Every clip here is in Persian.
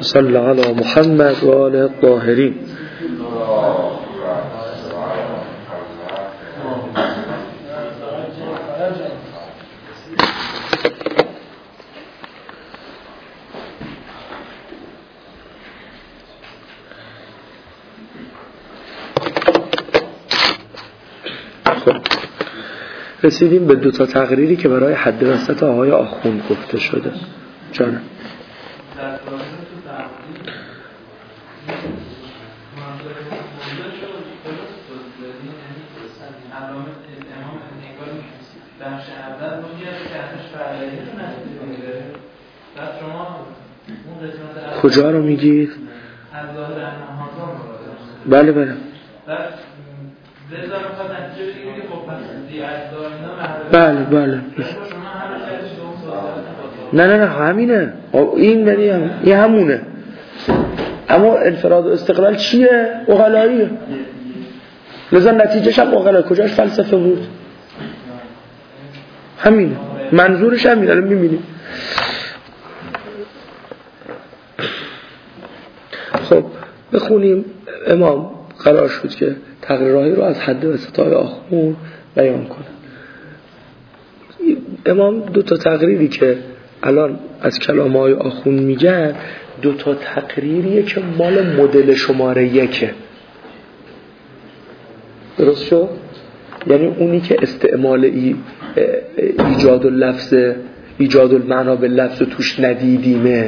صل علی محمد و آله الطاهرین. رسیدیم به 2 تقریری که برای حد وسط آقای آخوند گفته شده. جانم کجا رو میگید؟ بله بله بله بله نه همینه. این همونه. اما انفراد و استقلال چیه؟ عقلاییه. لذا نتیجهش هم عقلایی. کجاش فلسفه بود؟ همینه. منظورش همینه. الان میبینیم. خب بخونیم. امام قرار شد که تقریرهایی رو از حد وسطای آخوند بیان کنه. امام 2 تقریری که الان از کلام‌های آخوند میگن 2 تقریریه که مال مدل شماره 1. درست شد؟ یعنی اونی که استعمال ایجاد اللفظ، ایجاد المعنا به لفظ توش ندیدیمه.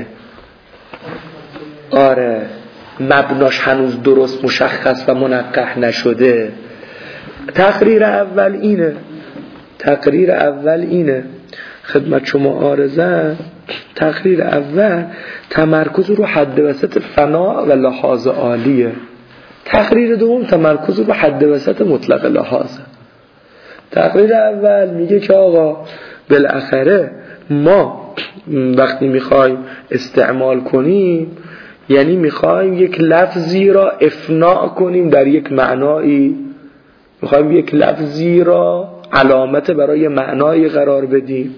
آره مبناش هنوز درست مشخص و منقح نشده. تقریر اول اینه خدمت شما عارضه. تقریر اول تمرکز رو حد وسط فنا و لحاظ عالیه. تقریر دوم تمرکز رو حد وسط مطلق لحاظه. تقریر اول میگه که آقا بالاخره ما وقتی میخوایم استعمال کنیم یعنی میخوایم یک لفظی را افناء کنیم در یک معنایی، میخوایم یک لفظی را علامت برای معنایی قرار بدیم.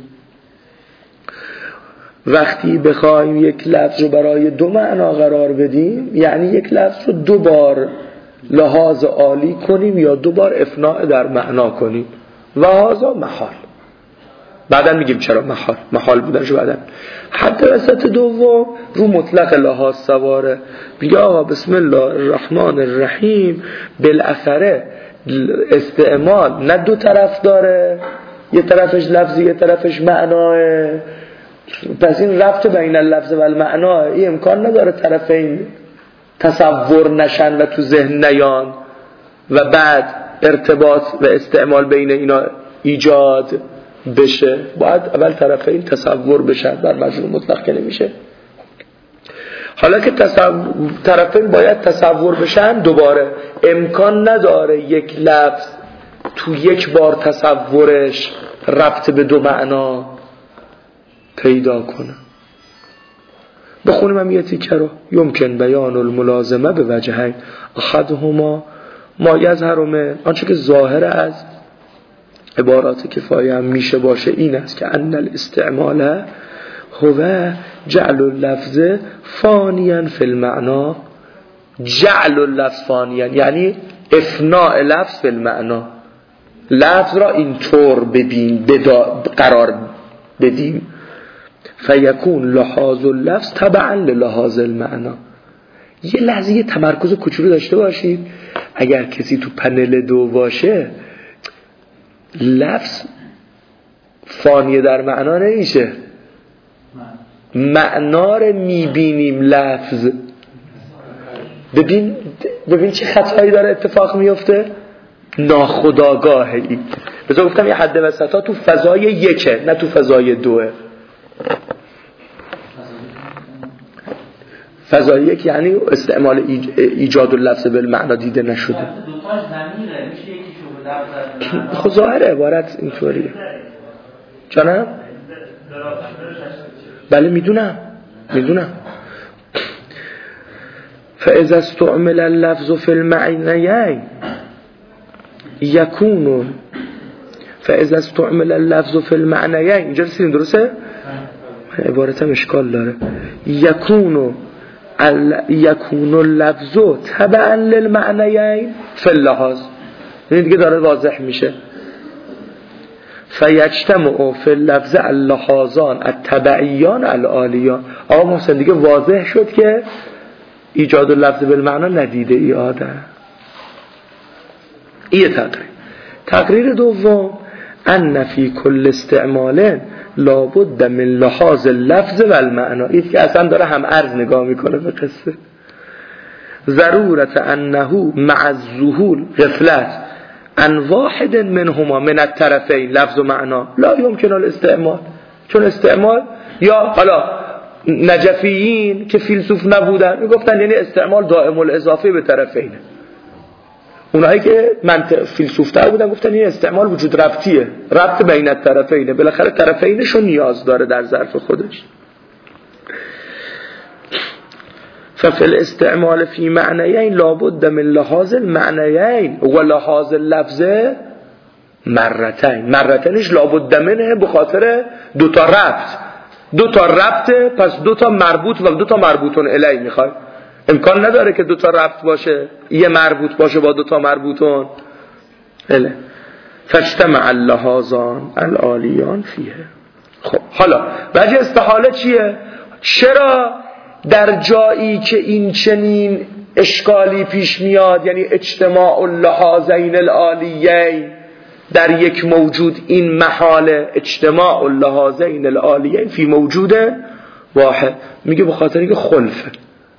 وقتی بخوایم یک لفظ رو برای 2 معنا قرار بدیم یعنی یک لفظ رو 2 بار لحاظ عالی کنیم یا 2 بار افناء در معنا کنیم. و هذا محال. بعدن میگیم چرا محال بودنش. بعدن حد وسط دوم رو مطلق لحاظ سواره. میگه آقا بسم الله الرحمن الرحیم بالاخره استعمال نه 2 طرف داره، یه طرفش لفظی یه طرفش معناه. پس این ربط بین اللفظ و المعنا این امکان نداره طرفین تصور نشن و تو ذهن نیان و بعد ارتباط و استعمال بین اینا ایجاد بشه. باید اول طرفین تصور بشن. بر مجموع مطلق که نمیشه. حالا که طرفین باید تصور بشن دوباره امکان نداره یک لفظ تو یک بار تصورش ربط به 2 معنا پیدا کنه. بخونیم هم یه تیکه رو. یمکن بیان الملازمه به وجهین احدهما ما یظهر من، آنچه که ظاهر از عبارات کفایه هم میشه باشه این است که ان الاستعمال هو جعل اللفظ فانیا فی المعنا. جعل اللفظ فانیا یعنی افناء لفظ فی المعنا. لفظ را اینطور قرار بدیم فیکون لحاظ اللفظ تبعا للحاظ المعنا. یه لحظه یه تمرکز کوچولو داشته باشید. اگر کسی تو پنل 2 باشه لفظ فانیه در معنا نمیشه. معنا رو میبینیم. لفظ ببین چه خطایی داره اتفاق میفته. ناخودآگاهی. بذار گفتم یه حد وسطا تو فضای 1 نه تو فضای 2. فضای 1 یعنی استعمال ایجاد اللفظ بالمعنا دیده نشده. خب ظاهر عبارت اینطوریه. جانم؟ بله میدونم. فاذا استعمل اللفظ في المعنيين يكون فاذا استعمل اللفظ في المعنيين اینجا رسیدیم درسته؟ عبارتم اشکال داره. یکونو یکون اللفظ تبعا للمعنیین فی اللحاظ. این دیگه داره واضح میشه. فیجتمع فی اللفظ اللحاظان التبعیان العالیان. آقا محسن دیگه واضح شد که ایجاد اللفظ بالمعنا ندیده ای آدم. این تقریر دوم ان فی کل استعمال لابد من لحاظ اللفظ و المعنا. این که اصلا داره هم عرض نگاه میکنه به قصه. ضرورت انه مع الظهور غفلت ان واحد منهما من الطرفین لفظ و معنا لا يمكن الاستعمال. چون استعمال یا حالا نجفیین که فیلسوف نبودن میگفتن یعنی استعمال دائم الاضافه به طرفینه. اونایی که منطق فیلسوف تر بودن گفتن این استعمال وجود ربطیه، ربط بین الطرفینه، بالاخره طرفینشو نیاز داره در ظرف خودش. ففي الاستعمال في معنيين لابد من لحاظ المعنيين ولحاظ اللفظ مرتینش لابد منه به خاطر دوتا ربط پس دوتا مربوط و دوتا مربوطون الی میخوای. امکان نداره که دوتا ربط باشه یه مربوط باشه با دوتا مربوطون الی. فاجتمع اللحاظان العالیان فیه. خب حالا وجه استحاله چیه؟ چرا در جایی که این چنین اشکالی پیش میاد، یعنی اجتماع اللحاظین العالیین در یک موجود، این محال اجتماع اللحاظین العالیین فی موجود واحد، میگه به خاطر اینکه خلفه.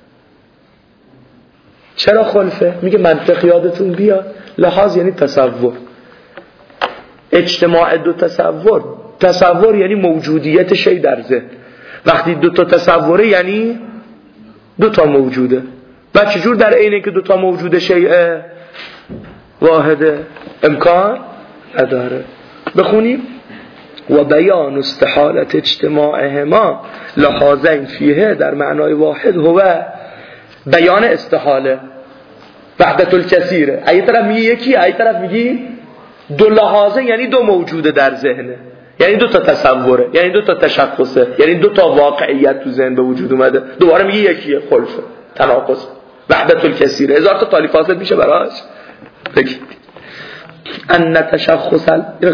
چرا خلفه؟ میگه منطق یادتون بیاد، لحاظ یعنی تصور، اجتماع دو تصور یعنی موجودیت شی در ذهن. وقتی دو تا تصوره یعنی دو تا موجوده. و چجور در عینه که دو تا موجوده شیء واحده؟ امکان نداره. بخونیم و بیان استحالت اجتماعهما لحاظین فیه در معنای واحد هو بیان استحاله وحدت الکثیره. ای طرف میگی یکی، ای طرف میگی دو لحاظه، یعنی دو موجوده در ذهنه، یعنی دو تا تصوره، یعنی دو تا تشخصه، یعنی دو تا واقعیت تو ذهن به وجود اومده. دوباره میگه یکیه، خلفه، تناقض، وحدت الکثیره. هزار تا تالیف فاصل میشه براش. بگید ان تشخص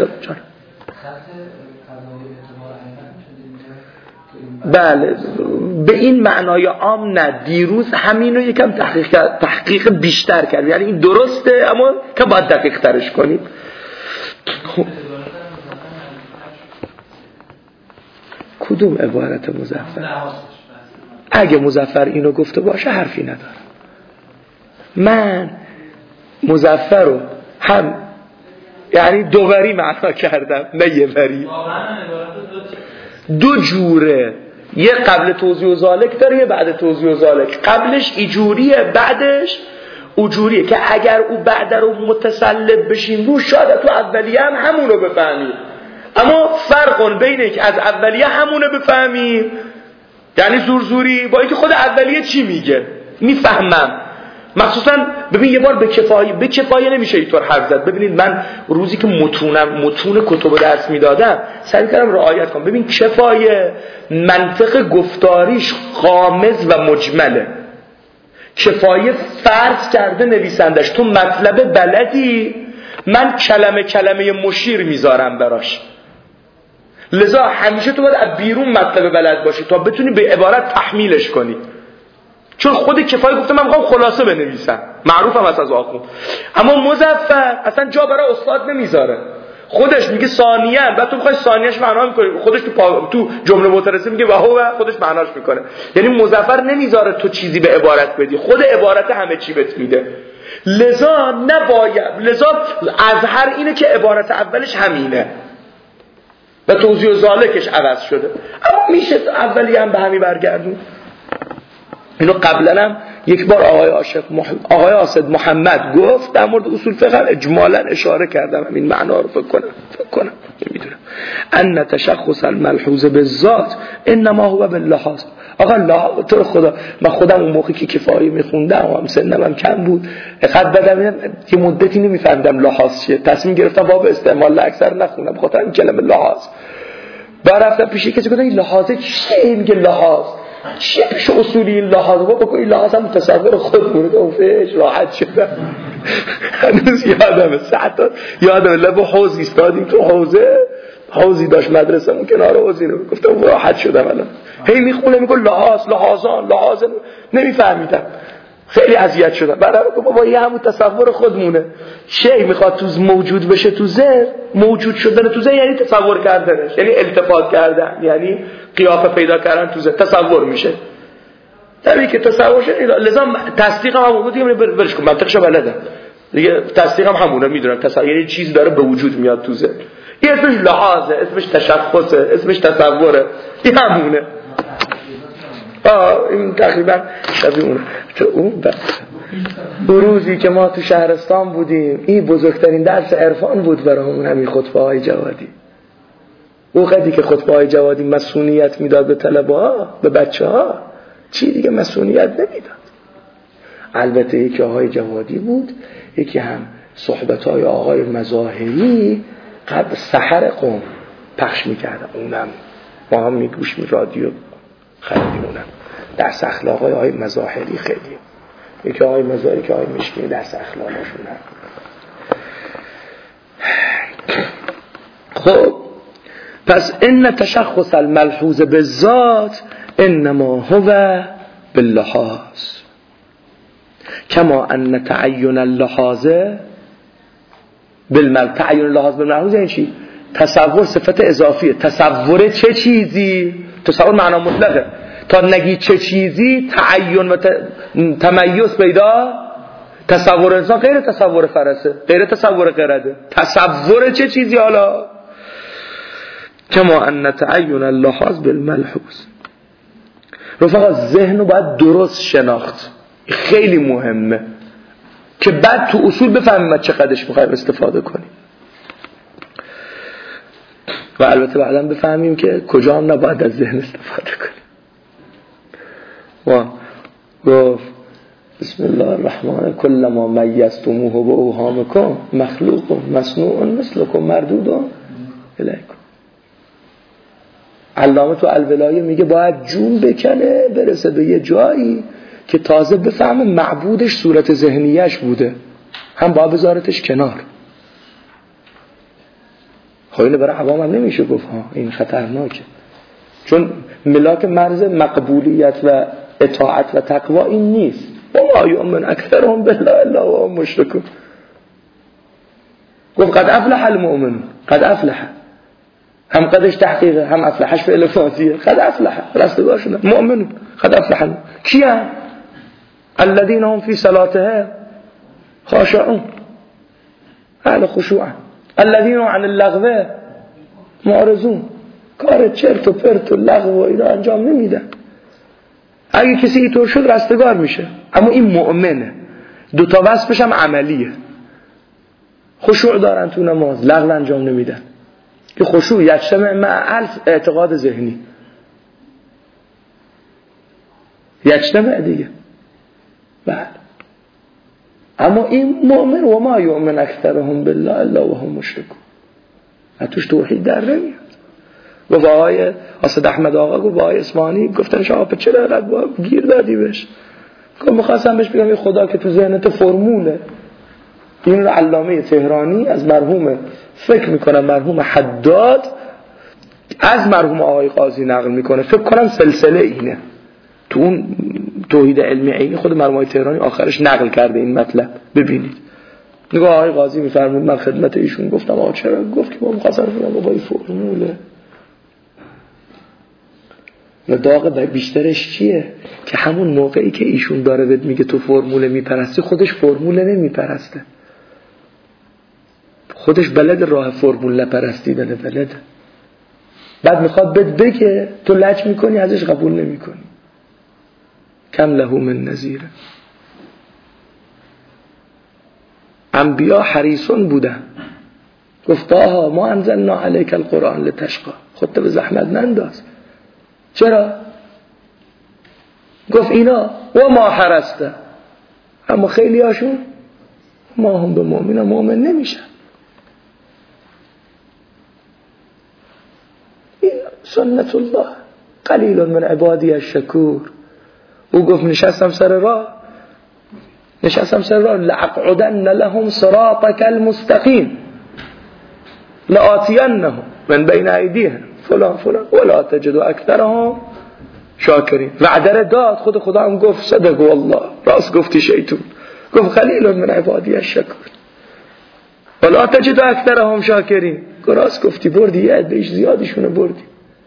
بله به این معنای عام نه. دیروز همینو یکم تحقیق بیشتر کرد، یعنی این درسته اما که باید دقیق ترش کنیم. خب کدوم عبارت مظفر؟ اگه مظفر اینو گفته باشه حرفی نداره. من مظفر رو هم یعنی دوبری معنا کردم نه یه بری. دو جوره، یه قبل توضیح و ذالک داره، یه بعد توضیح و ذالک. قبلش ایجوریه، بعدش اوجوریه که اگر او بعد رو متسلب بشیم رو شاید تو اولیه هم همونو بفهمیم. اما فرق بینه که از اولیه همونه بفهمیم یعنی زورزوری با اینکه خود اولیه چی میگه میفهمم. مخصوصا ببین یه بار به کفایه نمیشه اینطور حرف زد. ببینید من روزی که متون کتب درس میدادم سعی کردم رعایت کنم. ببین کفایه منطق گفتاریش غامض و مجمله. کفایه فرض کرده نویسندش تو مطلب بلدی، من کلمه مشیر میذارم براش، لذا همیشه تو باید از بیرون مطلب بلد باشی تا بتونی به عبارت تحمیلش کنی. چون خود کفایه گفته من میخوام خلاصه بنویسم، معروفم از آخون. اما مظفر اصلا جا برای استاد نمیذاره، خودش میگه ثانیاً، بعد تو میخوای ثانیه‌اش معنا میکنی، خودش تو جمله معترضه میگه وهو، خودش معناش میکنه. یعنی مظفر نمیذاره تو چیزی به عبارت بدی، خود عبارت همه چی بهت میده. لذا اظهر اینه که عبارت اولش همینه و توضیح و ذالکش عوض شده، اما میشه اولی هم به همین برگردون. اینو قبلا هم یک بار آقای عاصد محمد گفت در مورد اصول فقه، اجمالا اشاره کردم همین معنا رو فکر کنم نمیدونم. ان تشخص الملحوظ بالذات انما هو باللحاظ. آقا تو خدا، من خودم اون موقعی که کفایه میخوندم هم سنم هم کم بود، قد بدم یه مدتی نمیفهمیدم لحاظ چیه، تصمیم گرفتم باب استعمال اکثر نخونم بخاطر این کلمه لحاظ. بعد رفتم پیش کسی گفتم این لحاظ چیه؟ میگه لحاظ چیه پیش اصولی این لحاظ بابا؟ این لحاظ هم تصور خودمونه. اوفش راحت شدم. هنوز یادم لب حوض ایستادیم تو حوضی داشت مدرسه‌مون کنار حوضی رو. گفتم راحت شدم الان. هی میخونه میگه لحاظان نمیفهمیدم. خیلی اذیت شدم. بعد گفتم بابا این همون تصور خودمونه. شی میخواد تو موجود بشه تو ذهن، موجود شدن تو ذهن یعنی تصور کردنش، یعنی التفات کردن، یعنی قیافه پیدا کردن تو ذهن تصور میشه. طبیعی که تصور شد لذا تصدیق هم همون دیگه برش کن منطقش بلدم دیگه. تصدیق هم همونه میدونم تصور یعنی چیز داره به وجود میاد تو ذهن. این اسمش لحاظه، اسمش تشخصه، اسمش تصوره. این همونه. این تقریبا شبیه اونه. اون روزی که ما تو شهرستان بودیم این بزرگترین درس عرفان بود برامون، همین خطبه های جوادی. وقتی که خطبه های جوادی مسئولیت میداد به طلبه ها، به بچه ها، چی دیگه مسئولیت نمیداد. البته یکی آقای جوادی بود، یکی هم صحبت های آقای مظاهری قبل سحر قوم پخش میکردن. اونم ما هم میگوش می رادیو خریدیم. اونم درس اخلاق آقای مظاهری خیلی، یکی آقای مظاهری که آقای مشکی درس اخلاقشون هم. خب پس ان تشخص الملحوظ بالذات انما هو باللحاظ کما ان تعین اللحاظ تعین اللحاظ بالملحوظ یعنی چی؟ تصور صفت اضافیه. تصور چه چیزی؟ تصور معنا مطلقه. تا نگی چه چیزی تعین و تمیز پیدا. تصور انسان غیر تصور فرسه، غیر تصور قرده. تصور چه چیزی؟ حالا کما ان تعین اللحاظ بالملحوظ. رفقا ذهن رو باید درست شناخت، خیلی مهمه که بعد تو اصول بفهمیم چقدرش میخوایم استفاده کنیم و البته بعدا بفهمیم که کجا هم نباید از ذهن استفاده کنیم. و گفت بسم الله الرحمن الرحیم کل ما میزتموه به اوهامکم مخلوق مصنوع مثلکم مردود الیکم. علامه تو الولایه میگه باید جون بکنه برسه به یه جایی که تازه بفهمه معبودش صورت ذهنیش بوده، هم باید بذارتش کنار. خب اینو برای عوام هم نمیشه گفت ها این خطرناکه، چون ملاک مرز مقبولیت و اطاعت و تقوا این نیست. و ما یؤمن اکثرهم بالله الا وهم مشرکون. گفت قد افلح المؤمن، قد افلح، هم قدش تحقیقه هم افلحش فعل فاضیه. قد افلح رستگار شدن مؤمن. قد افلح کیا؟ الذين هم في صلاتهم خاشعون، اهل خشوع. الذين هم عن اللغو معرضون، کار چرت و پرت و لغو و اینا انجام نمیدن. اگه کسی اینطور شد رستگار میشه. اما این مؤمنه، دوتا وصفش هم عملیه. خشوع دارن تو نماز، لغو انجام نمیدن. که خشوع یجتمع مع الف اعتقاد ذهنی، یجتمع دیگه. بله. اما این مؤمن و ما یؤمن اکثرهم بالله الا وهم مشرکون، توش توحید در نمیاد. گفت آقای اسد احمد آقا، گفت آقای اسمانی گفتن شما چرا رد گیر دادی بهش؟ گفت می‌خواستم بهش بگم خدا که تو ذهنت فرموله. این رو علامه تهرانی از مرحوم، فکر میکنم مرحوم حداد، از مرحوم آقای قاضی نقل میکنه. فکر کنم سلسله اینه تو اون توحید علمی عینی خود مرحوم تهرانی آخرش نقل کرده این مطلب. ببینید نگاه آقای قاضی میفرمود من خدمت ایشون گفتم آقا چرا؟ گفت که ما می‌خواستم بگم بابا این فرموله. و داغ بیشترش چیه؟ که همون موقعی که ایشون داره بهت میگه تو فرموله میپرستی، خودش فرموله نمیپرسته. خودش بلد راه فرمول نپرستیدن بلد. بعد میخواد بهت بگه تو لج میکنی ازش قبول نمیکنی. کم له من نذیر. انبیا حریصون بودن. گفت طه ما انزلنا علیک القرآن لتشقى، خودت به زحمت ننداز. چرا؟ گفت اینا و ما حرسته، اما خیلی هاشون ما هم به مؤمن نمیشن. این سنت الله قلیل من عبادی الشکور. او گفت نشستم سر راه لأقعدن لهم صراطك المستقیم لآتینهم من بین ایدیهم فلان ولا تجد اکثرهم شاکرین. وعده داد. خدا هم گفت صدق والله، راست گفتی شیطون. گفت قلیل من عبادی الشکور ولا تجد اکثرهم شاکرین. راست گفتی، بردی یه عدهش زیادشونه بردی.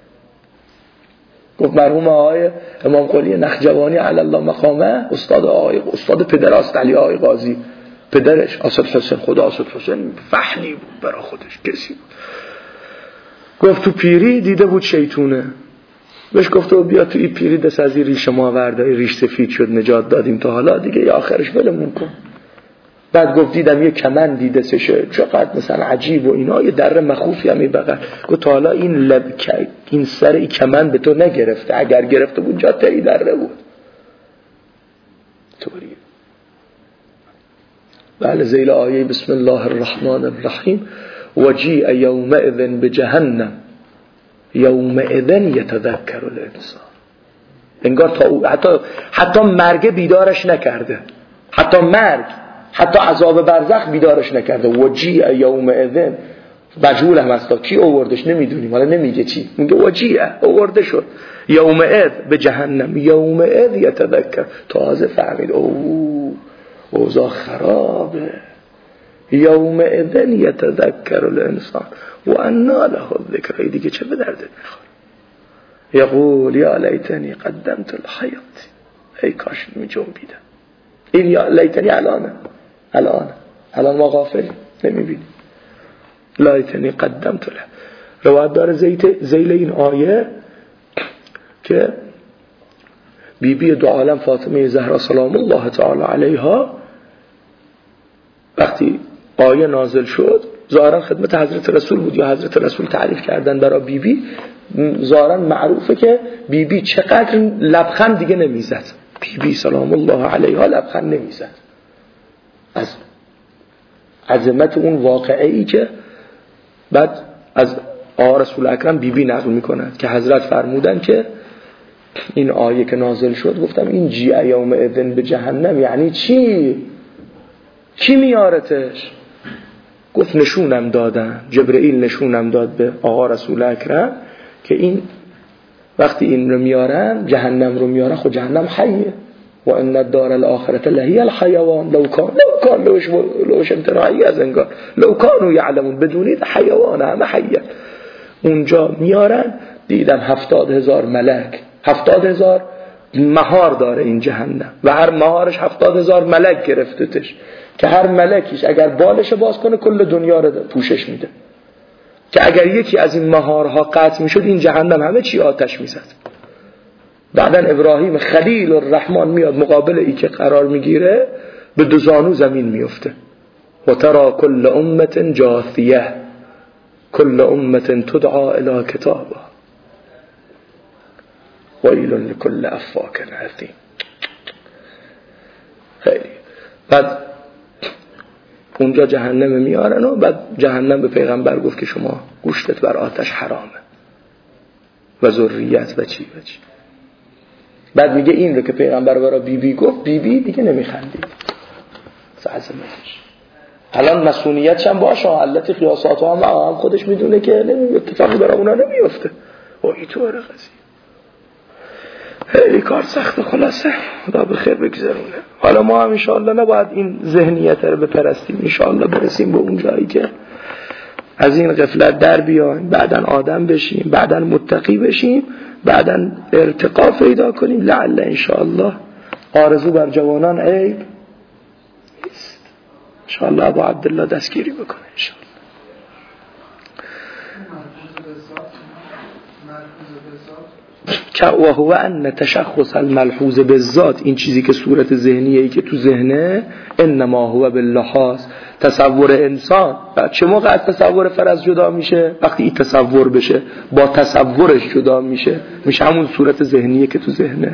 گفت مرحوم آقای امام قلی نخجوانی علی الله مقامه، استاد پدراست علی آقای قاضی، پدرش اسد حسین، خدا اسد حسین فحلی بود برای خودش، کسی بود. گفت تو پیری دیده بود شیطونه، بهش گفت بیا تو این پیری دست از این ریش ما آورده، ریش سفید شد نجات دادیم تا حالا دیگه یا آخرش ولمون کن. بعد گفت دیدم یه کمند دیده سشه چقدر مثلا عجیب و اینا، یه در مخوفی هم این بغل. گفت حالا این سر این کمند به تو نگرفته، اگر گرفته بود جا تایی دره بود. طوریه. بله زیل آیه بسم الله الرحمن الرحیم وجیء یومئذ بجهنم یومئذ یتذکر الانسان. انگار تا او حتی مرگ بیدارش نکرده، حتی عذاب برزخ بیدارش نکرده. وجیء یومئذ مجهول هم هستا، کی آوردش نمیدونیم، حالا نمیگه چی، میگه وجیء آورده شد. یومئذ به جهنم یومئذ یتذکر، تازه فهمید اوضاع خرابه. یومئذ یتذکر الانسان و انا له الذکر، دیگه چه به درد میخوره. یقول یا لیتنی قدمت الحیات، ای کاش میجنبیدم. این یا لیتنی الان ما غافلیم نمیبینیم. لیتنی قدمت له. روایت داره زیل این آیه که بیبی دو عالم فاطمه زهرا سلام الله تعالی علیها وقتی آیه نازل شد ظاهرا خدمت حضرت رسول بود یا حضرت رسول تعریف کردن برای بیبی، ظاهرا معروفه که بیبی چقدر لبخند دیگه نمیزد. بیبی سلام الله علیها لبخند نمیزد از عظمت اون واقعه‌ای که بعد از رسول اکرم بیبی نقل میکنند که حضرت فرمودن که این آیه که نازل شد گفتم این جیع یوم اذن به جهنم یعنی چی میارتش؟ گفت نشونم دادن، جبرئیل نشونم داد به آقا رسول اکرم که این وقتی این رو میارن جهنم رو میارن، خود جهنم حیه و ان الدار الاخرة لهی الحیوان لو کان لوش امتناعی از انگار لو کانوا یعلمون، بدونید حیوان همه حیه. اونجا میارن دیدم 70,000 ملک، 70,000 مهار داره این جهنم و هر مهارش 70,000 ملک گرفتتش که هر ملکیش اگر بالش باز کنه کل دنیا رو پوشش میده، که اگر یکی از این مهارها قطع میشد این جهنم همه چی آتش میزد. بعدن ابراهیم خلیل الرحمن میاد مقابل ای که قرار میگیره به دو زانو زمین میفته. و ترى كل امت جاثیه كل امت تدعى الى کتابها ویل لكل افاک اثیم. خیلی بعد اونجا جهنم میارن و بعد جهنم به پیغمبر گفت که شما گوشتت بر آتش حرامه و ذریت و چی. بعد میگه این رو که پیغمبر برای بیبی گفت، بیبی دیگه نمیخندید عظمتش. الان مسئولیتش هم باشه، علت قیاسات هم خودش میدونه که اتفاقی برای اونا نمیفته. این طوره قضیه خیلی کار سخت. خلاصه خدا به خیر بگذرونه. حالا ما هم انشاءالله نباید این ذهنیت رو بپرستیم، انشاءالله برسیم به اون جایی که از این غفلت در بیایم، بعدن آدم بشیم، بعدن متقی بشیم، بعدن ارتقا پیدا کنیم. لعل انشاءالله آرزو بر جوانان عیب نیست. انشاءالله ابو عبدالله دستگیری بکنه انشاءالله. و هو ان تشخص الملحوظ بالذات، این چیزی که صورت ذهنیه ای که تو ذهنه، انما هو باللحاظ، تصور انسان. چه موقع از تصور فرض جدا میشه؟ وقتی این تصور بشه با تصورش جدا میشه همون صورت ذهنیه که تو ذهنه.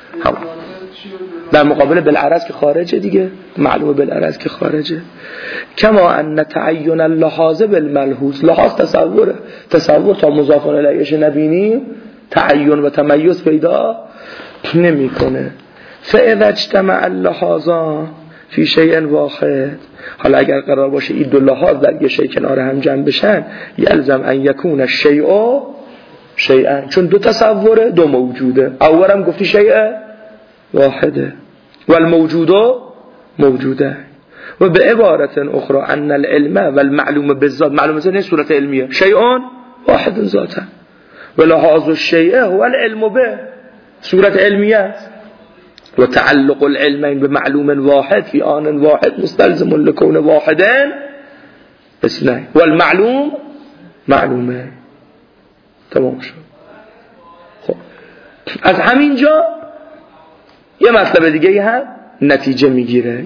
در مقابل بالعرض که خارجه دیگه، معلومه بالعرض که خارجه. کما ان تعین اللحاظ بالملحوظ، لحاظ تصور تا مضاف الیهش نبینیم تعین و تمیز پیدا نمیکنه. فاذا اجتمع اللحاظان فی شیء واحد، حالا اگر قرار باشه این دو لحاظ در یه شیء کنار هم جمع بشن، یلزم ان یکون الشیء شیئا، چون دو تصوره دو موجوده. اولم گفتی شیء واحده و الموجود موجوده. و به عبارت اخرى ان العلم و المعلوم بالذات، معلوم بالذات این صورت علمیه، شیء واحد ذاتا و لحاظ الشیء هو العلم به، صورت علمیه. و تعلق العلمین بمعلوم واحد فی آن واحد مستلزم لکون واحدین اثنین و المعلوم معلومه. تمام شد. خب از همینجا یه مطلب دیگه هم نتیجه میگیره،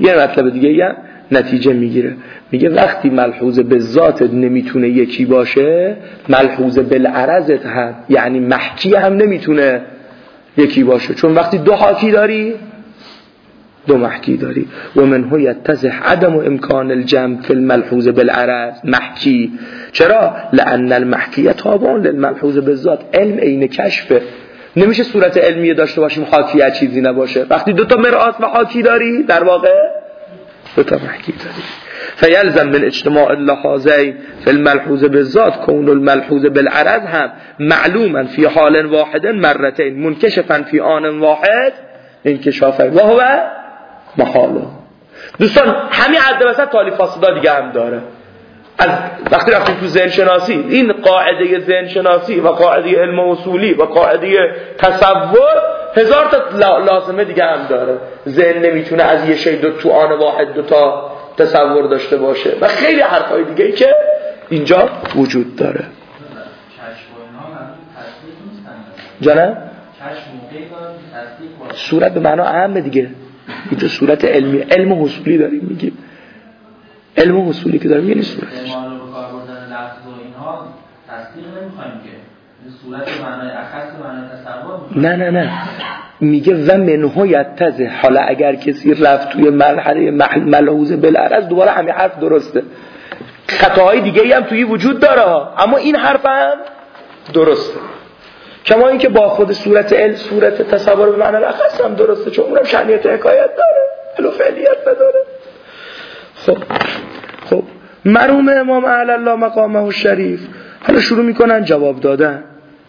میگه وقتی ملحوظ به ذاتت نمیتونه یکی باشه، ملحوظ بالعرضت هم یعنی محکی هم نمیتونه یکی باشه، چون وقتی دو حاکی داری دو محکی داری. و منه یتضح عدم امکان الجمع فی الملحوظ بالعرض محکی. چرا؟ لان المحکیه تابع للملحوظ بالذات. علم عین کشفه، نمیشه صورت علمیه داشته باشیم حاکیه چیزی نباشه. وقتی دو تا مرآت و حاکی داری در واقع دو تا محکی داری. فیلزم من اجتماع اللحاظین فی الملحوظ بالذات کون الملحوظ بالعرض هم معلوما فی حال واحد مرتين منکشفا فی آن واحد انکشافا و هو محاله. دوستان همین حد وسط تالیف فاسدا دیگه هم داره. از وقتی رفتیم تو ذهن شناسی، این قاعده ذهن شناسی و قاعده علم اصولی و قاعده تصور هزار تا لازمه دیگه هم داره. ذهن نمیتونه از یه شی دو تو آن واحد دو تا تصور داشته باشه و خیلی حرفای دیگه ای که اینجا وجود داره. جانم؟ صورت به معنا اهم دیگه. اینجا صورت علمی، علم اصولی داریم میگیم. علم اصولی که داریم یعنی صورت. ما رو کار بردن لفظ و اینها تصدیق نمی‌خوایم که صورت معنای اخص معنای تصور. نه میگه و منه یتضح. حالا اگر کسی رفت توی مرحله ملحوظ بالعرض دوباره همین حرف درسته. خطاهای دیگه‌ای هم توی وجود داره اما این حرف هم درسته. کما اینکه با خود صورت تصور به معنای اخص هم درسته، چون اونم شأنیت حکایت داره، علو فعلیت نداره. خب مرحوم امام اعلی الله مقامه الشریف حالا شروع میکنن جواب دادن.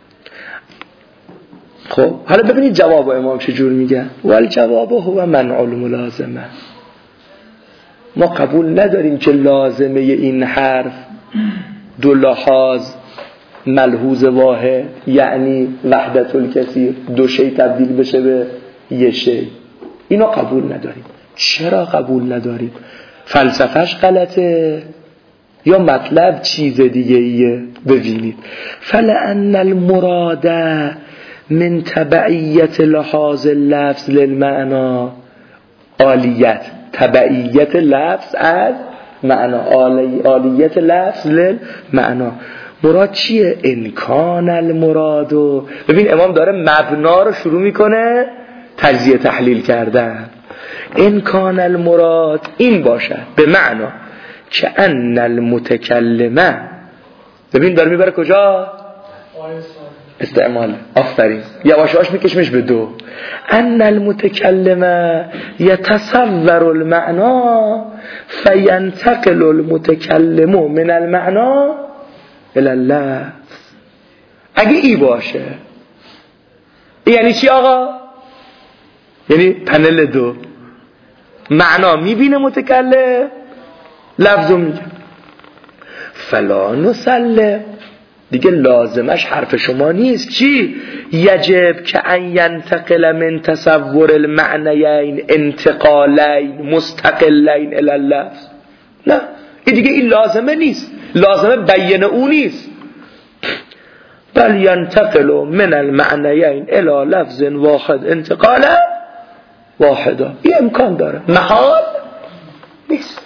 خب حالا ببینید جواب امام چجور میگه. والجواب هو منع الملازمه. ما قبول نداریم که لازمه این حرف دو لحاظ ملحوظ واحد یعنی وحدت الکثیر، دو شی تبدیل بشه به یه شی. اینو قبول نداریم. چرا قبول نداریم؟ فلسفهش غلطه یا مطلب چیز دیگه ایه؟ ببینید. فلأن المراد من تبعیت لحاظ اللفظ للمعنا عالیت، تبعیت لفظ از معنا، عالیت لفظ للمعنا. مراد چیه؟ انکان المرادو. ببین امام داره مبنا رو شروع میکنه تجزیه تحلیل کردن. انکان المراد این باشه به معنا که ان المتکلمه. ببین داره میبره کجا؟ استعمال. آفرین یواشاش میکشمش به دو. ان المتکلمه یتصور المعنا فینتقل المتکلم من المعنا الى اللفظ. اگه ای باشه یعنی چی آقا؟ یعنی پنل دو، معنا میبینه متکلم، لفظو میگه. فلا نسلم، دیگه لازمش حرف شما نیست. چی؟ یجب که ان ینتقل من تصور المعنیین انتقالین مستقلین الی اللفظ. نه این دیگه این لازمه نیست، لازمه بیان اون نیست. بل ینتقل من المعنیین الی لفظ واحد انتقالا واحدا. این امکان داره، محال نیست.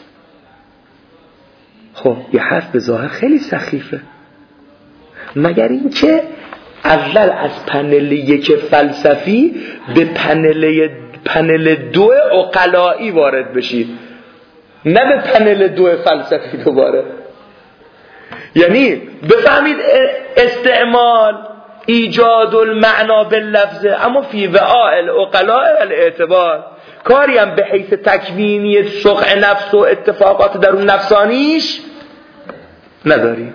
خب یه حرف به ظاهر خیلی سخیفه، مگر این که اول از پنل یک فلسفی به پنل دو عقلایی وارد بشید، نه به پنل دو فلسفی دوباره. یعنی بفهمید استعمال ایجاد المعنا باللفظ اما فی وعاء العقلاء الاعتبار، کاری هم به حیث تکوینی سقع نفس و اتفاقات درون نفسانیش نداری.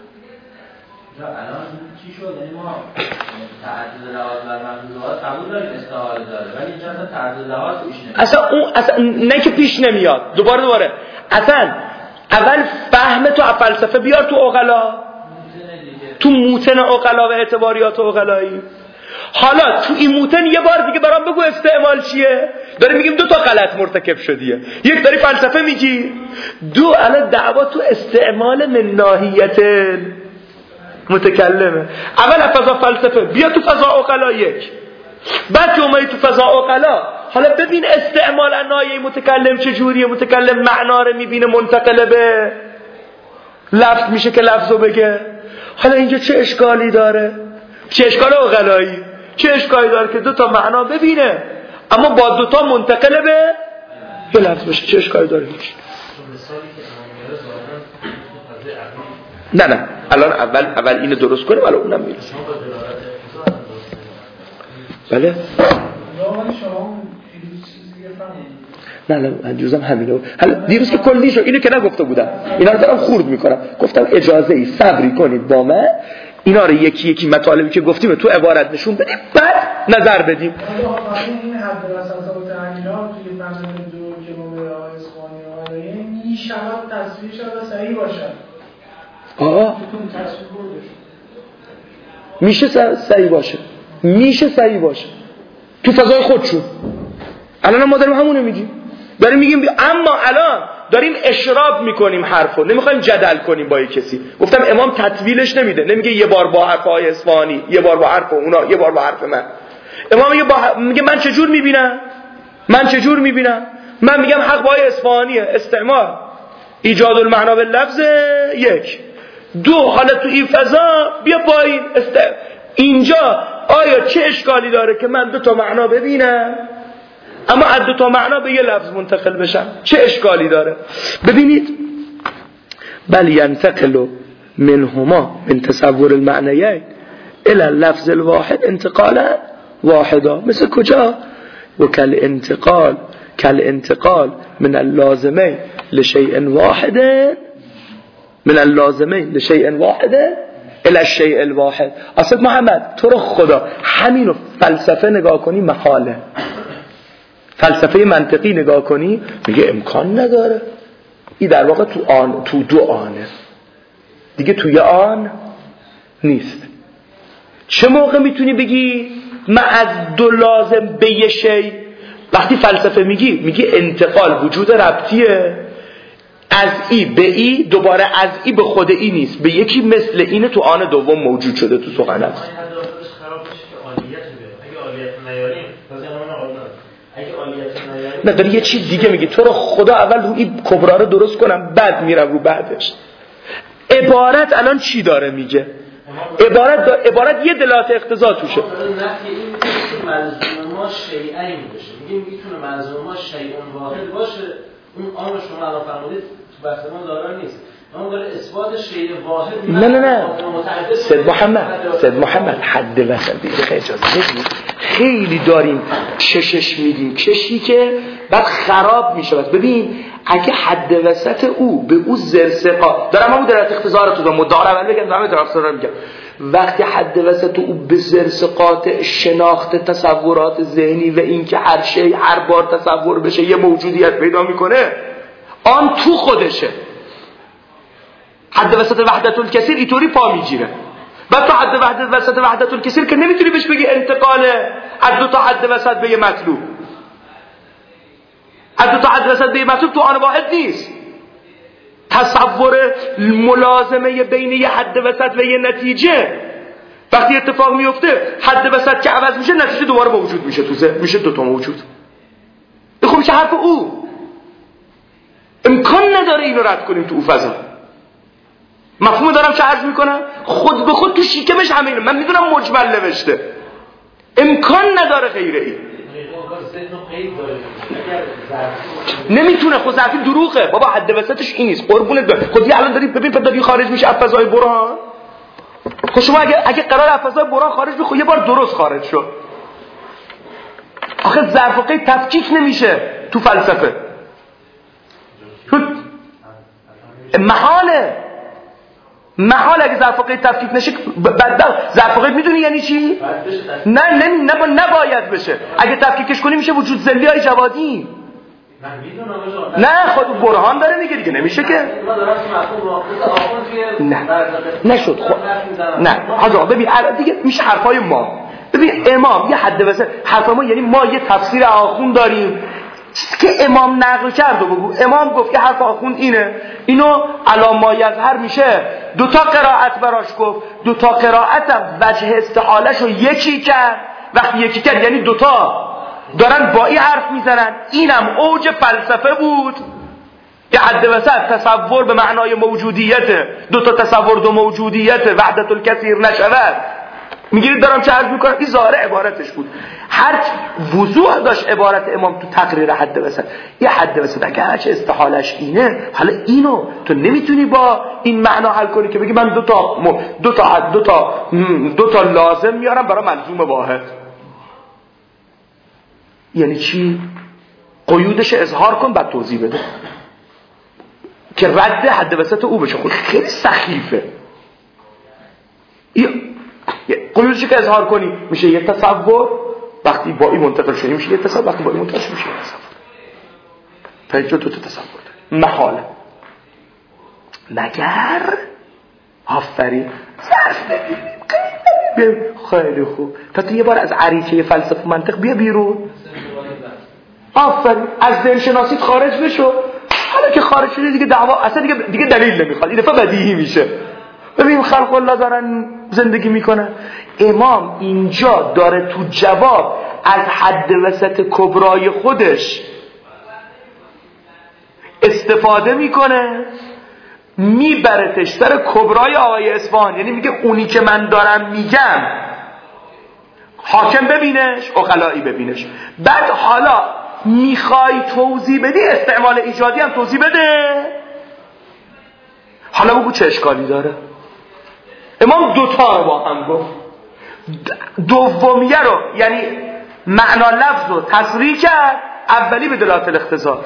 الان چی شد؟ یعنی ما تعدد لحاظ و محدودات قبول داریم استعاره داره، ولی اینجا اصلا تعدد لحاظ پیش نمیاد. اصلا نه که پیش نمیاد. دوباره اصلا اول فهم تو فلسفه بیار تو عقلا، تو موتن عقلا و اعتباریات عقلایی. حالا تو این موتن یه بار دیگه برام بگو استعمال چیه. داری میگیم دو تا غلط مرتکب شدیه، یک داری فلسفه میگی، دو الان دعوا تو استعمال من ناحیت متکلمه. اول فضا فلسفه بیا تو فضا عقلا یک، بعد که اومدی تو فضا عقلا حالا ببین استعمال ناحیه متکلم چجوریه. متکلم معنا رو میبینه منتقل به لفظ میشه که لفظو بگه. حالا اینجا چه اشکالی داره؟ چه اشکال عقلایی؟ چه اشکالی داره که دو تا معنا ببینه اما با دو تا منتقل به لفظ بشه؟ چه اشکالی داره؟ هیچ. نه الان اول اینو درست کنیم الان اونم میرسیم. بله نه جزم همینه. حالا دیروز که کلی شو اینو که نگفته بودم، اینا رو دارم خورد میکنم. گفتم اجازه ای صبری کنید با من، اینا رو یکی یکی مطالبی که گفتیم تو عبارت نشون بدیم بعد نظر بدیم. این حد وسط تعمیرات توی مضمون دو که ما به اصفهانی آره میشه تصویر شده صحیح باشه. میشه صحیح باشه تو فضای خودشون. الان ما داریم همونه میگیم، داریم میگیم اما الان داریم اشراب میکنیم حرفو، نمیخوایم جدل کنیم با کسی. گفتم امام تطویلش نمیده، نمیگه یه بار با حرفای اصفهانی، یه بار با حرف اونا، یه بار با حرف من. امام میگه من چجور میبینم؟ من میگم حق با اصفهانیه، استعمال ایجاد المعنا باللفظ یک. دو حالا تو این فضا بیا پایین اینجا آیا چه اشکالی داره که من دو تا معنا ببینم اما از دو تا معنا به یه لفظ منتقل بشم؟ چه اشکالی داره؟ ببینید بل ینتقل منهما من تصور المعنیین الى اللفظ الواحد انتقالا واحدا. مثل کجا؟ و کل انتقال من اللازمه لشیء واحد الى الشیء الواحد. اصلا محمد تو رو خدا همینو فلسفه نگاه کنی محاله، فلسفه منطقی نگاه کنی میگه امکان نداره. این در واقع تو دو آنه دیگه، توی آن نیست. چه موقع میتونی بگی من از دو لازم به یه شی؟ وقتی فلسفه میگی انتقال وجود ربطیه، از ای به ای دوباره از ای به خود ای نیست، به یکی مثل اینه تو آن دوم موجود شده تو سخن است. نه داری یه چیز دیگه میگی. تو رو خدا اول رو این کبرا رو درست کنم بعد میرم رو بعدش. عبارت الان چی داره میگه؟ عبارت یه دلالت اقتضا توشه. ملزوم ما شیئین باشه، میگیم میتونه ملزوم ما شیء واحد باشه. اون آن رو شما الان فرمودید تو بحث ما دارا نیست. ما داره اثبات شیء واحد. نه سید محمد حد وسط دیگه اجازه بدید. خیلی داریم چشش میدیم کشی که بعد خراب میشه. ببین اگه حد وسط او به او زرسقا دارم همون درات اختصار تو مدعا اول بگم دارم درات اختصار میگم. وقتی حد وسط او به زرسقات شناخت تصورات ذهنی و این که هر شی هر بار تصور بشه یه موجودیت پیدا میکنه، آن تو خودشه. حد وسط وحدت الکثیر اینطوری پا میگیره. بعد تو حد وسط وحدت الکثیر که نمیتونی بهش بگی انتقاله از دو تا حد وسط به یه مطلوب. از دو تا حد وسط به یه مطلوب تو آن واحد نیست. تصور ملازمه بین یه حد وسط و یه نتیجه وقتی اتفاق میفته، حد وسط که عوض میشه نتیجه دوباره موجود میشه، میشه دو تا موجود. خب میشه حرف او. امکان نداره اینو رد کنیم تو فضا. مفهوم دارم چه عرض میکنم؟ خود به خود تو شیکمش همه اینه. من میدونم مجمل نوشته، امکان نداره غیره این. نمیتونه. خود ظرفی دروغه بابا، حد وسطش این نیست. قربونت برم. خودی الان داری ببین پدری خارج میشه از فضای برهان. خب شما اگه قرار افزای برهان خارج بشه، خب یه بار درست خارج شد. آخه ظرف و قید تفکیک نمیشه تو فلسفه. محاله اگه ظرف و قید تفکیک نشه. ظرف و قید میدونی یعنی چی؟ نباید بشه. اگه تفکیکش کنی میشه وجود ذلی های جوادی. نه خود برهان داره میگه دیگه نمیشه که. نه نشد. نه حاجا ببین دیگه میشه حرفای ما. ببین امام یه حد وسط حرف ما، یعنی ما یه تفسیر آخوند داریم که امام نقل کرد و بگو امام گفت که حرف آخوند اینه، اینو علامه یظهر میشه دوتا قرائت براش گفت، دوتا قرائت هم وجه استحالش رو یکی کرد. وقتی یکی کرد یعنی دوتا دارن با این حرف میزنن. اینم اوج فلسفه بود. یه حد وسط تصور به معنای موجودیت، دوتا تصور دو موجودیت، وحدت الکثیر نشود. میگیرید دارم چه عرض میکنم؟ این ظاهر عبارتش بود. هر وضوح داشت عبارت امام تو تقریر حد وسط. یه حد وسط اگه هرچه استحالش اینه، حالا اینو تو نمیتونی با این معنا حل کنی که بگی من دو تا لازم میارم برای ملزوم واحد. یعنی چی؟ قیودش اظهار کن بعد توضیح بده که رد حد وسط او بشه. خود خیلی سخیفه. قیودش که اظهار کنی میشه یک تصور، وقتی با این منتقل شدی میشه یک تصور، وقتی با این منتقل شدی میشه یک تصور. تا اینجا تو تصور داری. محاله مگر آفرین ظرف ببینیم خیلی خوب. تا تو یه بار از عریچه فلسفه و منطق بیا بیرون. آفرین از ذهن شناسیت خارج بشو. حالا که خارج شدی دیگه دعوا اصلا دیگه دلیل نمیخواد. این دفعه بدیهی میشه. ببین خلق الله دارن زندگی میکنن. امام اینجا داره تو جواب از حد وسط کبرای خودش استفاده میکنه، میبرتش سر کبرای آقای اصفهان. یعنی میگه اونی که من دارم میگم حاکم ببینش، عقلایی ببینش. بعد حالا میخوای توضیح بدی استعمال ایجادی هم توضیح بده. حالا بگو چه اشکالی داره. امام دوتا رو با هم گفت. دومیه رو یعنی معنا لفظ رو تصریح کرد، اولی به دلالت الاختصار.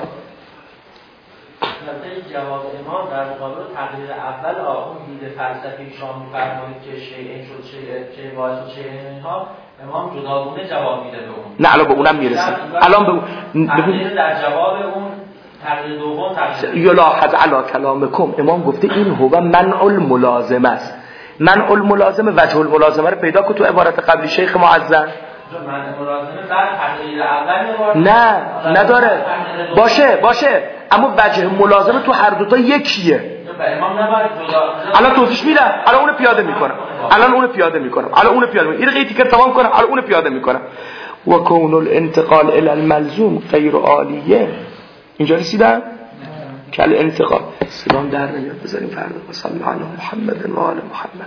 جواب امام در مقابل تقریر اول آخوند دید فلسفی شما می‌فرمایید که شیء شد شیء واحد شد شیء اینها، امام جداگونه جواب میده به اون. نه الان به اونم میرسیم. الان به تقریر در جواب اون تقریر دوم تقریر یلاحظ علی کلامکم. امام گفته این هو منع الملازمه است. منع الملازمه وجه الملازمه رو پیدا کن تو عبارت قبلی شیخ معظم. منع ملازمه بعد تقریر اول نه نداره. باشه اما وجه ملازمه تو هر دوتا یکیه. امام نباید جدا. الان توضیح میدم. الان اونو پیاده میکنم. این قیتی که تمام کنم. الان اونو پیاده میکنم. و کون الانتقال الى الملزوم غیر عالیه. اینجا رسیدم که الانتقال سلام در نمیاد. بذاریم فردا صلی الله علی محمد و آل محمد.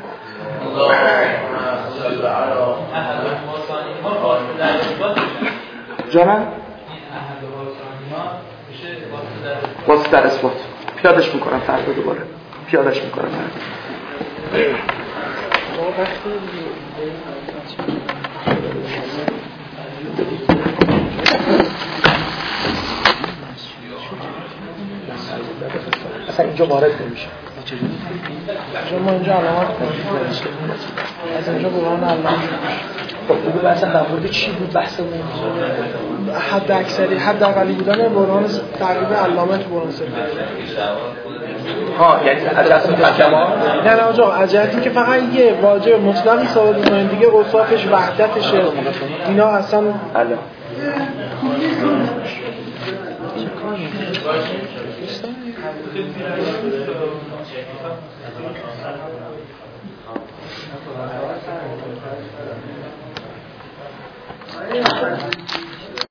جانم واسه در اثبات پیادش میکنم فردا دوباره. اصلا اینجا وارد نمیشه. ما اینجا علامت از اینجا برهان علامت. خب بگو اصلا در مورد چی بود بحثمون؟ حد اکثری حد اقلی بودن برهان تقریب علامت برهان سفر. یعنی از اصل تکما؟ نه آقا از جهتی که فقط یه واجب مطلقی ثابت می‌کنه دیگه اوصافش وحدتشه اینا اصلا